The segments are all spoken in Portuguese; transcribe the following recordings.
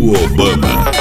do Obama.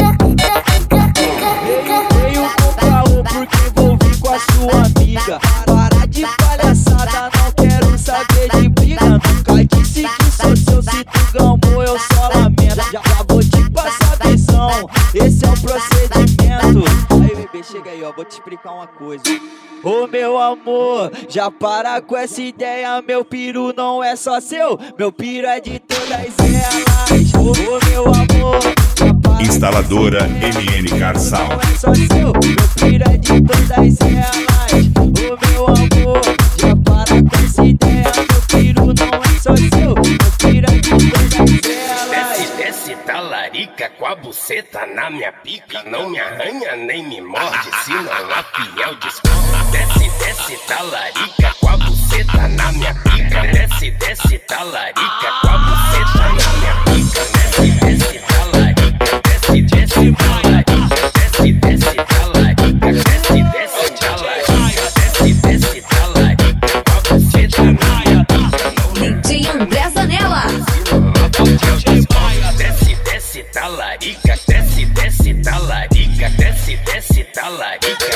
Veio com caô porque envolvi com a sua amiga. Para de palhaçada, não quero saber de briga. Nunca disse que sou seu, se tu gamou eu só lamento. Já vou te passar a visão, esse é o procedimento. Aí bebê, chega aí ó, vou te explicar uma coisa. Ô meu amor, já para com essa ideia. Meu piru não é só seu, meu piru é de todas elas. Ô meu amor, já para. Instaladora MN Car Sound. Não é só seu, meu piru é de todas elas. Ô meu amor, já para com essa ideia. Meu piru não é só seu, meu piru é de todas elas. Desce talarica com a buceta na minha pica. Não me arranha nem me morde, senão a fiel desculpa. Desce talarica com a buceta na minha pica. Desce talarica com a buceta na minha pica. Desce talarica, desce talarica. Desce talarica, desce talarica com a buceta na minha pica. DJ André Zanella. Desce talarica, desce talarica, desce talarica.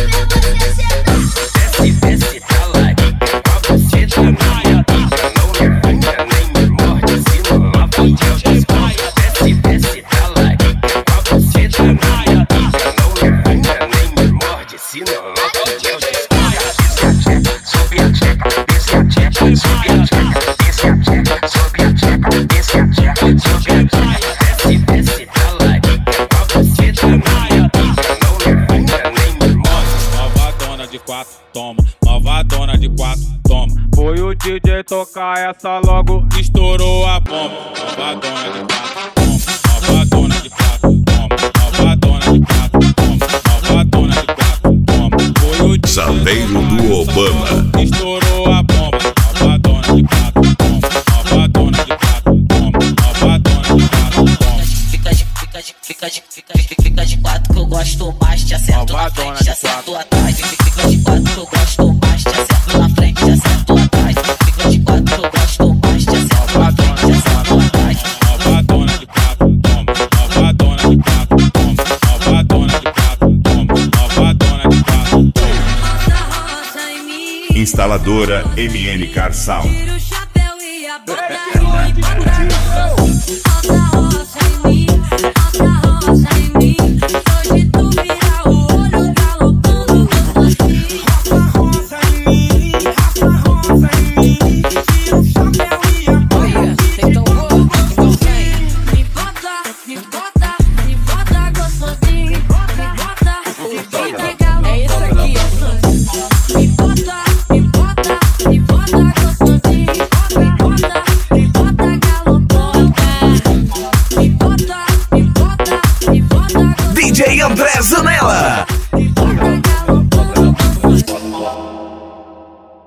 Desce talarica, com a buceta na minha pica. Não me arranha nem me morde, senão a fiel despaia. Desce talarica, com a buceta na minha pica. Não me arranha nem me morde, senão a fiel despaia. Sobe a tcheca, desce a tcheca, sobe a tcheca, desce a tcheca, sobe a tcheca, desce a tcheca, sobe a tcheca. Desce talarica, com a buceta na minha pica. Não me arranha nem me morde. Nova dona de quatro, toma. Nova dona de quatro, toma. Foi o DJ tocar essa, logo estourou a bomba. Nova dona de quatro, toma. Nova dona de quatro, toma. Nova dona de quatro, toma. Nova dona de quatro, toma. Foi o DJ Zaveiro do Obama. estourou a bomba. Nova dona de quatro, toma. Nova dona de quatro, toma. Nova dona de quatro, toma. Fica de quatro que eu gosto mais. Te acerto na frente, te acerto atrás. Fica de quatro que eu gosto mais. Te acerto na frente, te acerto atrás. Fica de quatro que eu gosto mais. Te acerto na frente, te acerto atrás. Nova dona de quatro, toma. Nova dona de quatro, toma. Nova dona de quatro, toma. Nova dona de quatro, toma. Instaladora MN Car Sound. Tira o chapéu e a bota em mim. Roça roça em mim. Hoje tu vira o olho galopando assim. Roça em mim, roça em mim. Tira o chapéu e a bota. Então vem. Me bota gostosinho. Me bota É isso aqui.